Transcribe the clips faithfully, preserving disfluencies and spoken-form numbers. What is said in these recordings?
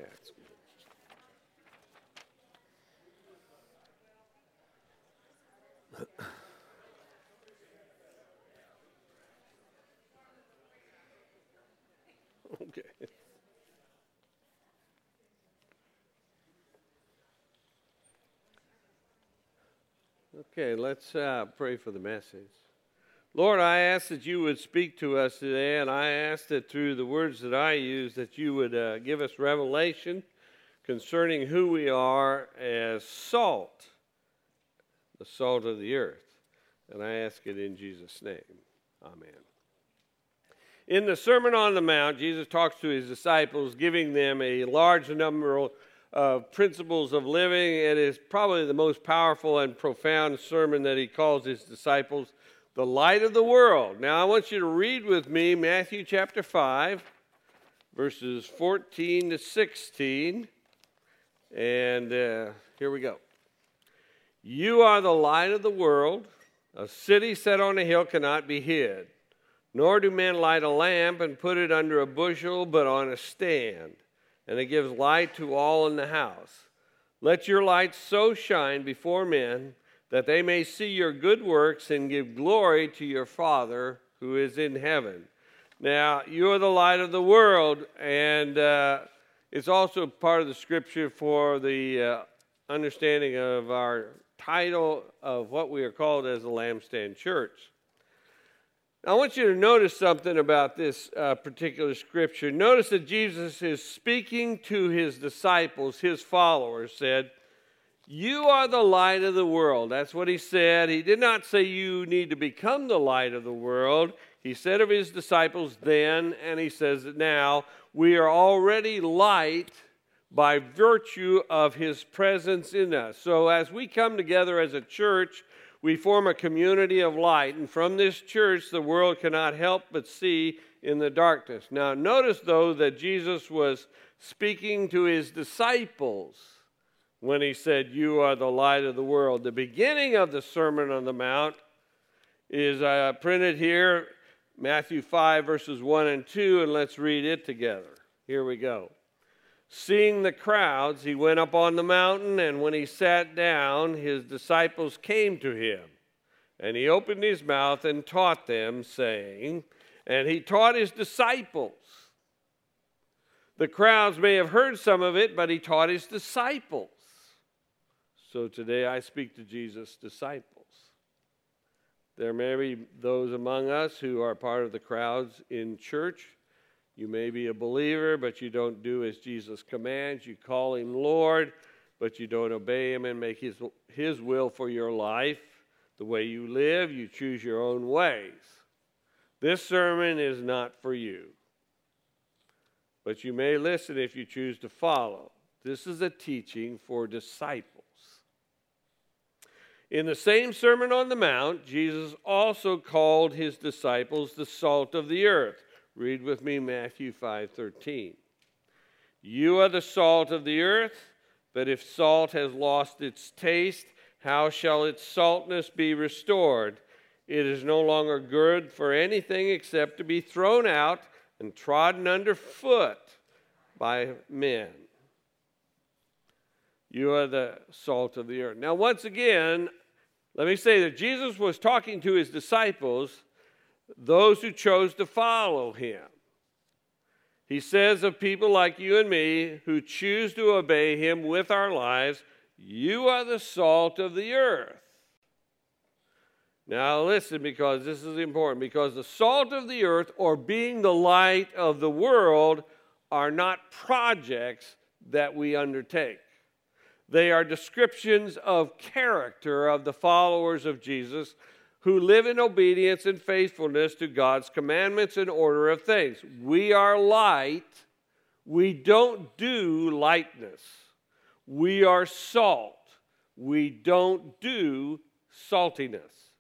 That's good. Okay. Okay, let's uh, pray for the message. Lord, I ask that you would speak to us today, and I ask that through the words that I use, that you would uh, give us revelation concerning who we are as salt, the salt of the earth. And I ask it in Jesus' name. Amen. In the Sermon on the Mount, Jesus talks to his disciples, giving them a large number of principles of living. It is probably the most powerful and profound sermon that he calls his disciples the light of the world. Now, I want you to read with me Matthew chapter five, verses fourteen to sixteen. And uh, here we go. You are the light of the world. A city set on a hill cannot be hid. Nor do men light a lamp and put it under a bushel, but on a stand, and it gives light to all in the house. Let your light so shine before men that they may see your good works and give glory to your Father who is in heaven. Now, you are the light of the world, and uh, it's also part of the scripture for the uh, understanding of our title of what we are called as the Lampstand Church. Now, I want you to notice something about this uh, particular scripture. Notice that Jesus is speaking to his disciples, his followers, said, you are the light of the world. That's what he said. He did not say you need to become the light of the world. He said of his disciples then, and he says it now, we are already light by virtue of his presence in us. So as we come together as a church, we form a community of light. And from this church, the world cannot help but see in the darkness. Now, notice, though, that Jesus was speaking to his disciples when he said, you are the light of the world. The beginning of the Sermon on the Mount is uh, printed here, Matthew five, verses one and two, and let's read it together. Here we go. Seeing the crowds, he went up on the mountain, and when he sat down, his disciples came to him. And he opened his mouth and taught them, saying, and he taught his disciples. The crowds may have heard some of it, but he taught his disciples. So today I speak to Jesus' disciples. There may be those among us who are part of the crowds in church. You may be a believer, but you don't do as Jesus commands. You call him Lord, but you don't obey him and make his, his will for your life. The way you live, you choose your own ways. This sermon is not for you, but you may listen if you choose to follow. This is a teaching for disciples. In the same Sermon on the Mount, Jesus also called his disciples the salt of the earth. Read with me Matthew five thirteen. You are the salt of the earth, but if salt has lost its taste, how shall its saltness be restored? It is no longer good for anything except to be thrown out and trodden underfoot by men. You are the salt of the earth. Now, once again, let me say that Jesus was talking to his disciples, those who chose to follow him. He says of people like you and me who choose to obey him with our lives, you are the salt of the earth. Now listen, because this is important, because the salt of the earth, or being the light of the world, are not projects that we undertake. They are descriptions of character of the followers of Jesus who live in obedience and faithfulness to God's commandments and order of things. We are light. We don't do lightness. We are salt. We don't do saltiness.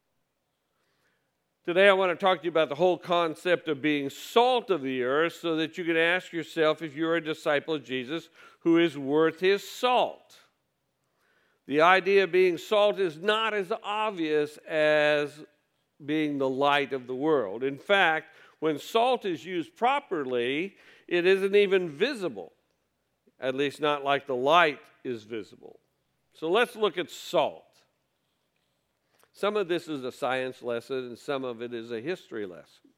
Today I want to talk to you about the whole concept of being salt of the earth so that you can ask yourself if you're a disciple of Jesus who is worth his salt. The idea of being salt is not as obvious as being the light of the world. In fact, when salt is used properly, it isn't even visible. at least not like the light is visible. So let's look at salt. Some of this is a science lesson and some of it is a history lesson.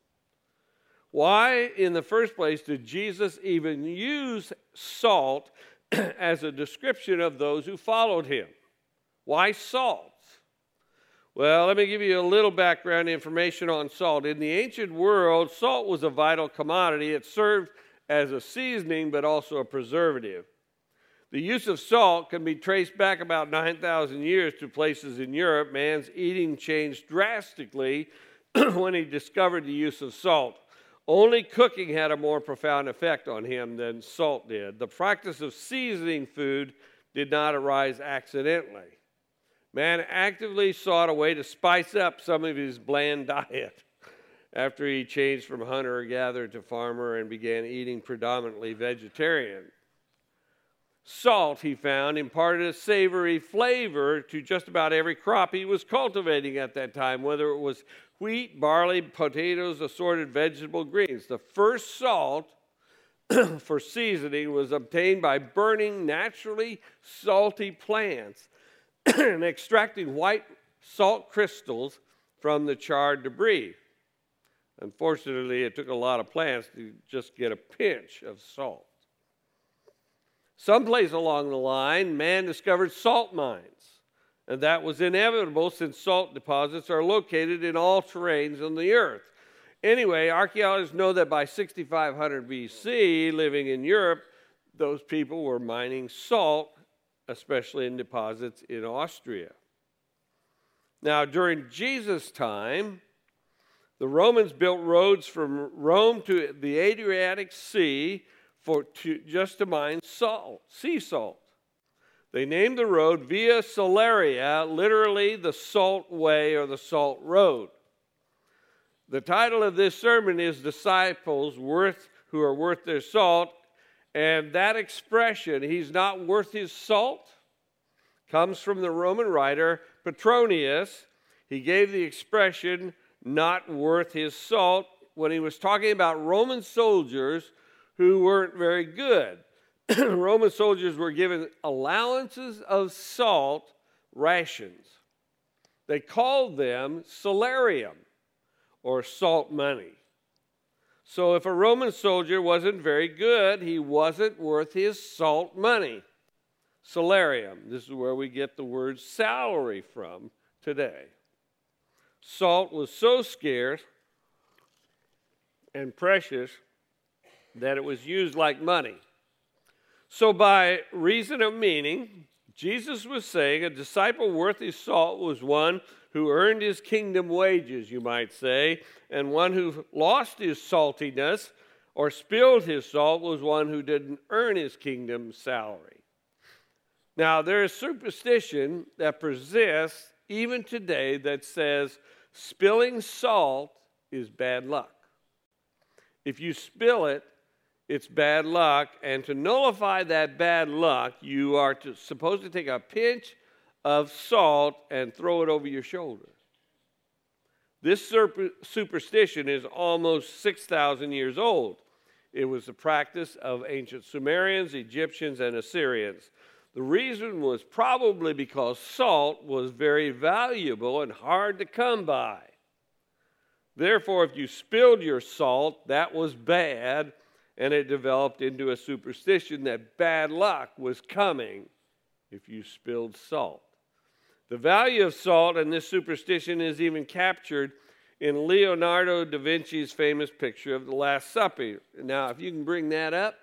Why, in the first place, did Jesus even use salt as a description of those who followed him? Why salt? Well, let me give you a little background information on salt. In the ancient world, salt was a vital commodity. It served as a seasoning, but also a preservative. The use of salt can be traced back about nine thousand years to places in Europe. Man's eating changed drastically when he discovered the use of salt. Only cooking had a more profound effect on him than salt did. The practice of seasoning food did not arise accidentally. Man actively sought a way to spice up some of his bland diet after he changed from hunter-gatherer to farmer and began eating predominantly vegetarian. Salt, he found, imparted a savory flavor to just about every crop he was cultivating at that time, whether it was wheat, barley, potatoes, assorted vegetable greens. The first salt for seasoning was obtained by burning naturally salty plants and extracting white salt crystals from the charred debris. Unfortunately, it took a lot of plants to just get a pinch of salt. Someplace along the line, man discovered salt mines, and that was inevitable since salt deposits are located in all terrains on the earth. Anyway, archaeologists know that by sixty-five hundred B C, living in Europe, those people were mining salt, especially in deposits in Austria. Now, during Jesus' time, the Romans built roads from Rome to the Adriatic Sea for to, just to mine salt, sea salt. They named the road Via Salaria, literally the salt way or the salt road. The title of this sermon is Disciples worth who are worth their salt, and that expression, he's not worth his salt, comes from the Roman writer Petronius. He gave the expression not worth his salt when he was talking about Roman soldiers who weren't very good. Roman soldiers were given allowances of salt rations. They called them salarium, or salt money. So if a Roman soldier wasn't very good, he wasn't worth his salt money. Salarium, this is where we get the word salary from today. Salt was so scarce and precious that it was used like money. So by reason of meaning, Jesus was saying a disciple worth his salt was one who earned his kingdom wages, you might say, and one who lost his saltiness or spilled his salt was one who didn't earn his kingdom salary. Now, there is superstition that persists even today that says spilling salt is bad luck. If you spill it, it's bad luck, and to nullify that bad luck, you are to, supposed to take a pinch of salt and throw it over your shoulder. This super, superstition is almost six thousand years old. It was the practice of ancient Sumerians, Egyptians, and Assyrians. The reason was probably because salt was very valuable and hard to come by. Therefore, if you spilled your salt, that was bad, and it developed into a superstition that bad luck was coming if you spilled salt. The value of salt in this superstition is even captured in Leonardo da Vinci's famous picture of the Last Supper. Now, if you can bring that up.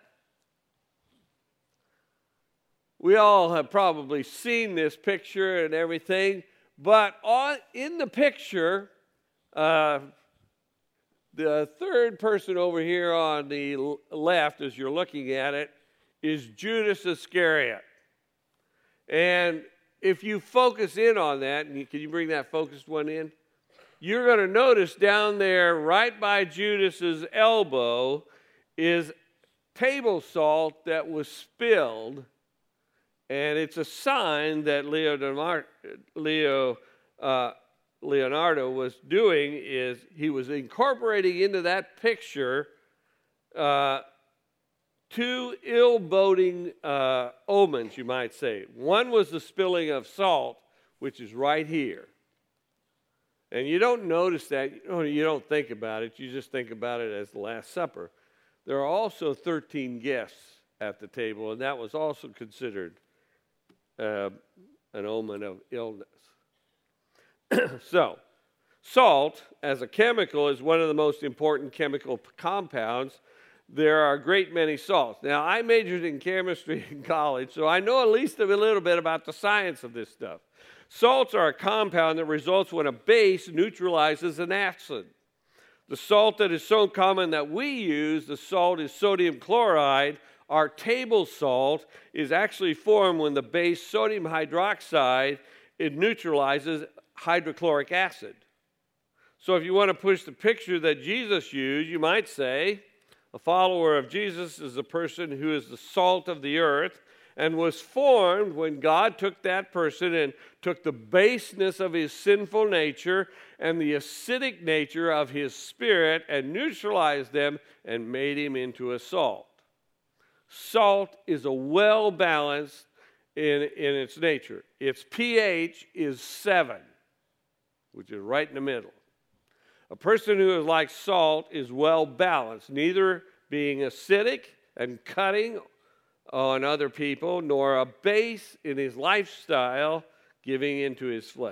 We all have probably seen this picture and everything, but on, in the picture, uh, the third person over here on the left, as you're looking at it, is Judas Iscariot. And if you focus in on that, and you, can you bring that focused one in? You're going to notice down there, right by Judas's elbow, is table salt that was spilled. And it's a sign that Leo, Leo uh, Leonardo was doing is he was incorporating into that picture uh, two ill-boding uh, omens, you might say. One was the spilling of salt, which is right here. And you don't notice that, you don't think about it, you just think about it as the Last Supper. There are also thirteen guests at the table, and that was also considered uh, an omen of illness. So, salt, as a chemical, is one of the most important chemical p- compounds. There are a great many salts. Now, I majored in chemistry in college, so I know at least a little bit about the science of this stuff. Salts are a compound that results when a base neutralizes an acid. The salt that is so common that we use, the salt is sodium chloride. Our table salt is actually formed when the base sodium hydroxide, it neutralizes hydrochloric acid. So if you want to push the picture that Jesus used, you might say a follower of Jesus is a person who is the salt of the earth and was formed when God took that person and took the baseness of his sinful nature and the acidic nature of his spirit and neutralized them and made him into a salt. Salt is a well-balanced in, in its nature. Its pH is seven, which is right in the middle. A person who is like salt is well-balanced, neither being acidic and cutting on other people, nor a base in his lifestyle giving into his flesh.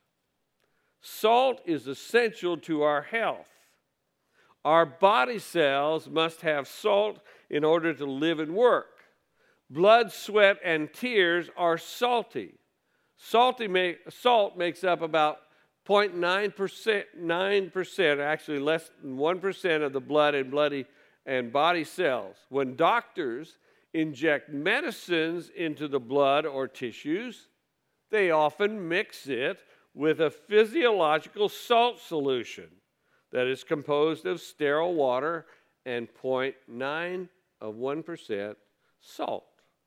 Salt is essential to our health. Our body cells must have salt in order to live and work. Blood, sweat, and tears are salty. Salty make, salt makes up about zero point nine percent, nine percent, actually less than one percent of the blood and bloody and body cells. When doctors inject medicines into the blood or tissues, they often mix it with a physiological salt solution that is composed of sterile water and zero point nine of one percent salt.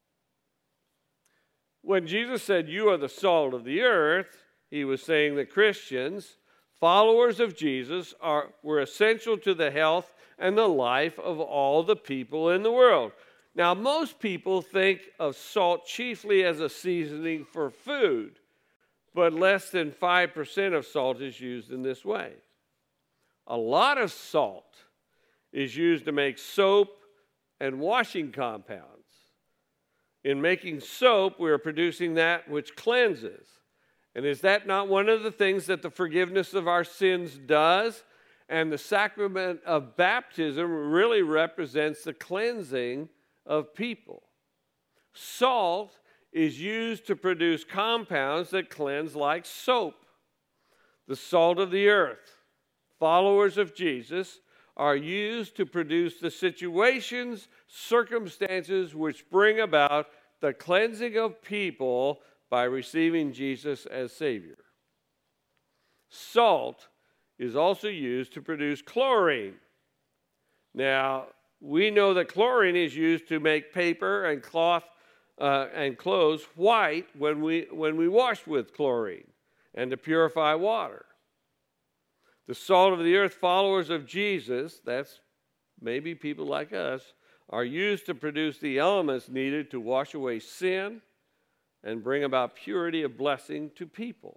When Jesus said, "You are the salt of the earth," he was saying that Christians, followers of Jesus, are, were essential to the health and the life of all the people in the world. Now, most people think of salt chiefly as a seasoning for food, but less than five percent of salt is used in this way. A lot of salt is used to make soap and washing compounds. In making soap, we are producing that which cleanses. And is that not one of the things that the forgiveness of our sins does? And the sacrament of baptism really represents the cleansing of people. Salt is used to produce compounds that cleanse like soap. The salt of the earth, followers of Jesus, are used to produce the situations, circumstances which bring about the cleansing of people by receiving Jesus as Savior. Salt is also used to produce chlorine. Now, we know that chlorine is used to make paper and cloth uh, and clothes white when we, when we wash with chlorine and to purify water. The salt of the earth followers of Jesus, that's maybe people like us, are used to produce the elements needed to wash away sin and bring about purity of blessing to people.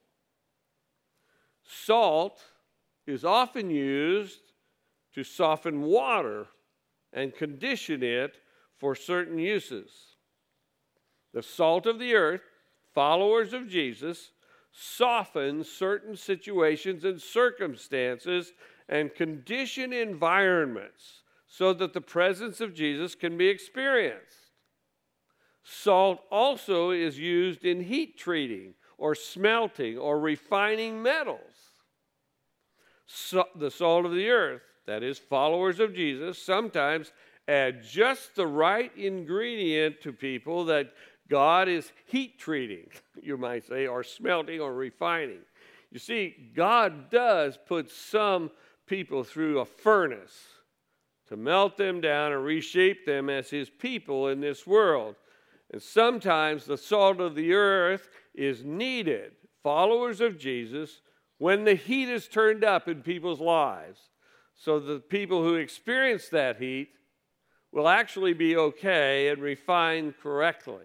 Salt is often used to soften water and condition it for certain uses. The salt of the earth, followers of Jesus, soften certain situations and circumstances and condition environments so that the presence of Jesus can be experienced. Salt also is used in heat treating or smelting or refining metals. So, the salt of the earth, that is, followers of Jesus, sometimes add just the right ingredient to people that God is heat treating, you might say, or smelting or refining. You see, God does put some people through a furnace to melt them down and reshape them as his people in this world. And sometimes the salt of the earth is needed, followers of Jesus, when the heat is turned up in people's lives, so the people who experience that heat will actually be okay and refined correctly.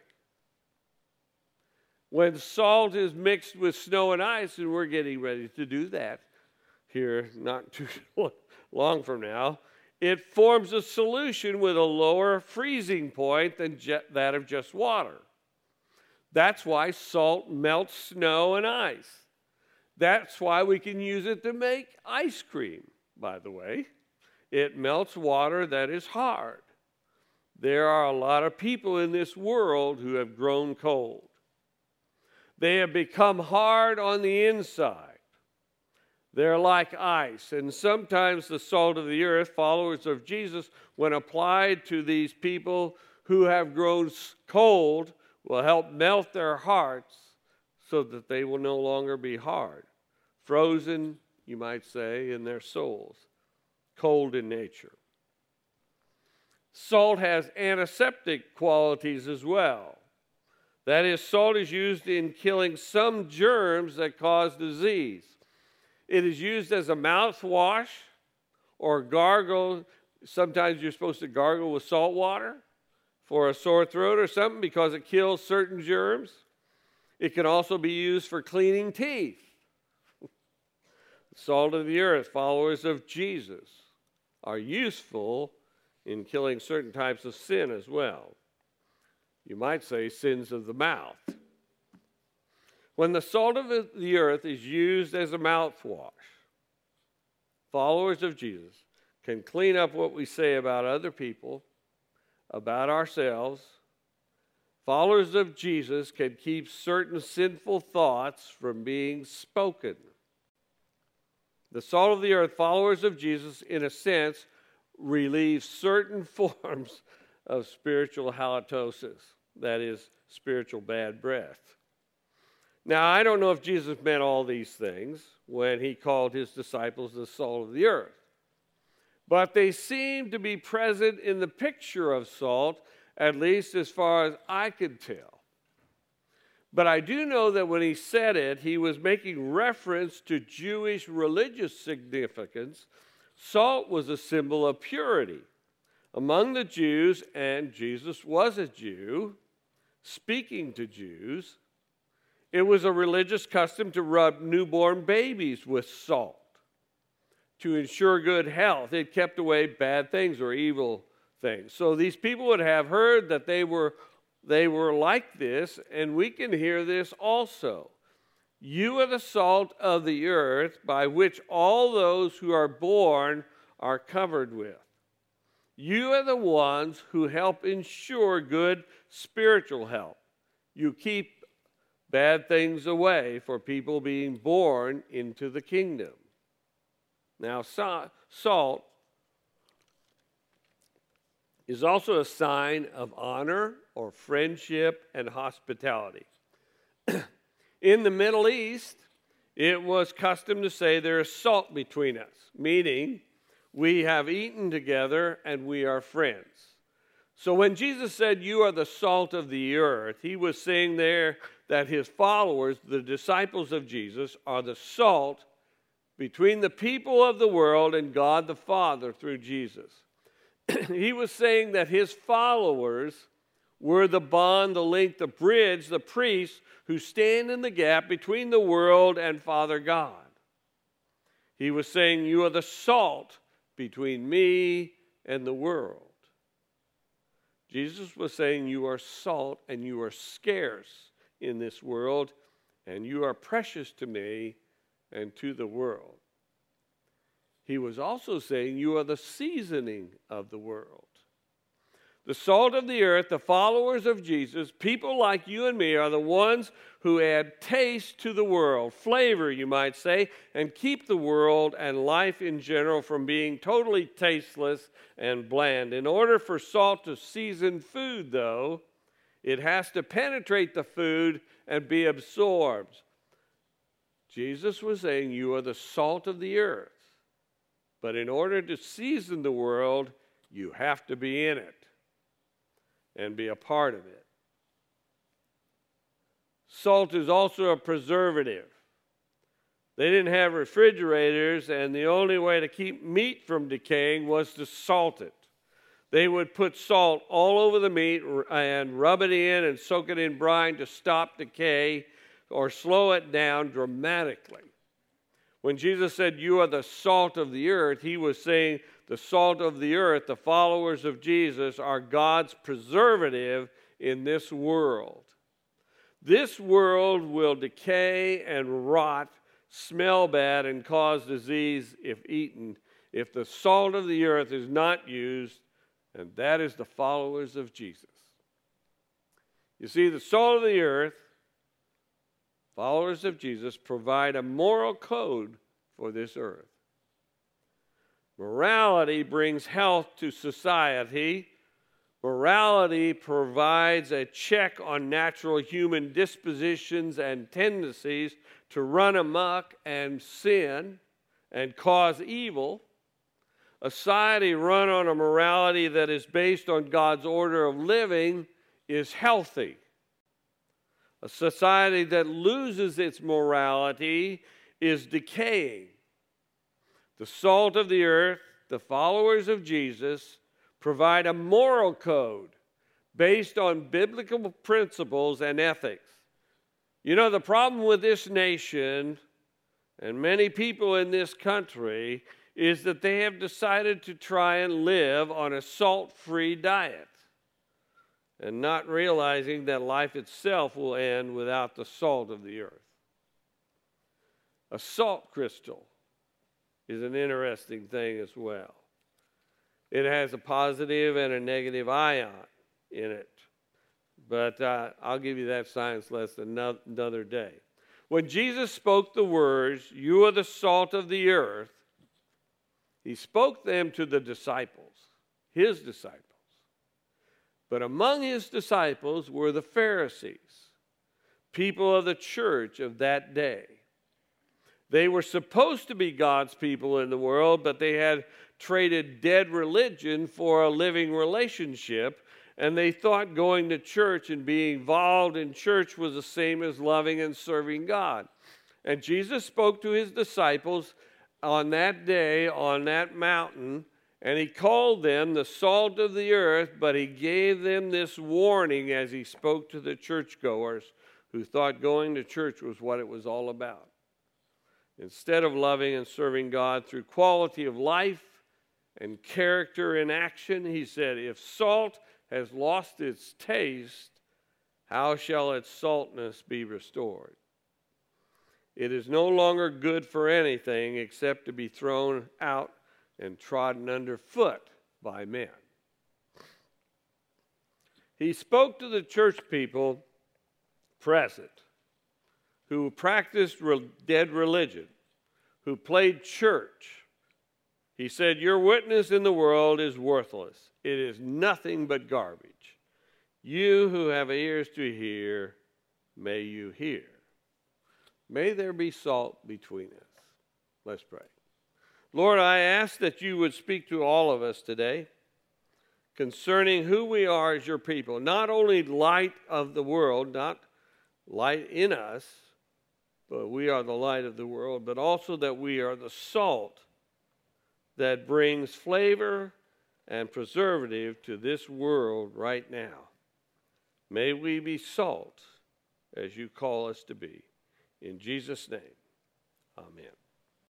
When salt is mixed with snow and ice, and we're getting ready to do that here not too long from now, it forms a solution with a lower freezing point than that of just water. That's why salt melts snow and ice. That's why we can use it to make ice cream, by the way. It melts water that is hard. There are a lot of people in this world who have grown cold. They have become hard on the inside. They're like ice, and sometimes the salt of the earth, followers of Jesus, when applied to these people who have grown cold, will help melt their hearts so that they will no longer be hard, frozen, you might say, in their souls, cold in nature. Salt has antiseptic qualities as well. That is, salt is used in killing some germs that cause disease. It is used as a mouthwash or gargle. Sometimes you're supposed to gargle with salt water for a sore throat or something because it kills certain germs. It can also be used for cleaning teeth. Salt of the earth, followers of Jesus, are useful in killing certain types of sin as well. You might say sins of the mouth. When the salt of the earth is used as a mouthwash, followers of Jesus can clean up what we say about other people, about ourselves. Followers of Jesus can keep certain sinful thoughts from being spoken. The salt of the earth, followers of Jesus, in a sense, relieve certain forms of spiritual halitosis, that is, spiritual bad breath. Now, I don't know if Jesus meant all these things when he called his disciples the salt of the earth, but they seem to be present in the picture of salt, at least as far as I could tell. But I do know that when he said it, he was making reference to Jewish religious significance. Salt was a symbol of purity among the Jews, and Jesus was a Jew, speaking to Jews. It was a religious custom to rub newborn babies with salt to ensure good health. It kept away bad things or evil things. So these people would have heard that they were, they were like this, and we can hear this also. You are the salt of the earth by which all those who are born are covered with. You are the ones who help ensure good spiritual health. You keep bad things away for people being born into the kingdom. Now, salt is also a sign of honor or friendship and hospitality. In the Middle East, it was custom to say there is salt between us, meaning we have eaten together and we are friends. So when Jesus said, you are the salt of the earth, he was saying there that his followers, the disciples of Jesus, are the salt between the people of the world and God the Father through Jesus. He was saying that his followers were the bond, the link, the bridge, the priests who stand in the gap between the world and Father God. He was saying, you are the salt between me and the world. Jesus was saying, you are salt and you are scarce in this world, and you are precious to me and to the world. He was also saying, you are the seasoning of the world. The salt of the earth, the followers of Jesus, people like you and me, are the ones who add taste to the world, flavor, you might say, and keep the world and life in general from being totally tasteless and bland. In order for salt to season food, though, it has to penetrate the food and be absorbed. Jesus was saying, you are the salt of the earth. But in order to season the world, you have to be in it and be a part of it. Salt is also a preservative. They didn't have refrigerators, and the only way to keep meat from decaying was to salt it. They would put salt all over the meat and rub it in and soak it in brine to stop decay or slow it down dramatically. When Jesus said, "You are the salt of the earth," he was saying the salt of the earth, the followers of Jesus, are God's preservative in this world. This world will decay and rot, smell bad, and cause disease if eaten, if the salt of the earth is not used, and that is the followers of Jesus. You see, the salt of the earth, followers of Jesus, provide a moral code for this earth. Morality brings health to society. Morality provides a check on natural human dispositions and tendencies to run amok and sin and cause evil. A society run on a morality that is based on God's order of living is healthy. A society that loses its morality is decaying. The salt of the earth, the followers of Jesus, provide a moral code based on biblical principles and ethics. You know, the problem with this nation and many people in this country is that they have decided to try and live on a salt-free diet and not realizing that life itself will end without the salt of the earth. A salt crystal is an interesting thing as well. It has a positive and a negative ion in it. But uh, I'll give you that science lesson another day. When Jesus spoke the words, "You are the salt of the earth," he spoke them to the disciples, his disciples. But among his disciples were the Pharisees, people of the church of that day. They were supposed to be God's people in the world, but they had traded dead religion for a living relationship, and they thought going to church and being involved in church was the same as loving and serving God. And Jesus spoke to his disciples on that day, on that mountain, and he called them the salt of the earth, but he gave them this warning as he spoke to the churchgoers who thought going to church was what it was all about. Instead of loving and serving God through quality of life and character in action, he said, if salt has lost its taste, how shall its saltness be restored? It is no longer good for anything except to be thrown out and trodden underfoot by men. He spoke to the church people present who practiced dead religion, who played church. He said, your witness in the world is worthless. It is nothing but garbage. You who have ears to hear, may you hear. May there be salt between us. Let's pray. Lord, I ask that you would speak to all of us today concerning who we are as your people. Not only light of the world, not light in us, but we are the light of the world, but also that we are the salt that brings flavor and preservative to this world right now. May we be salt as you call us to be. In Jesus' name, amen.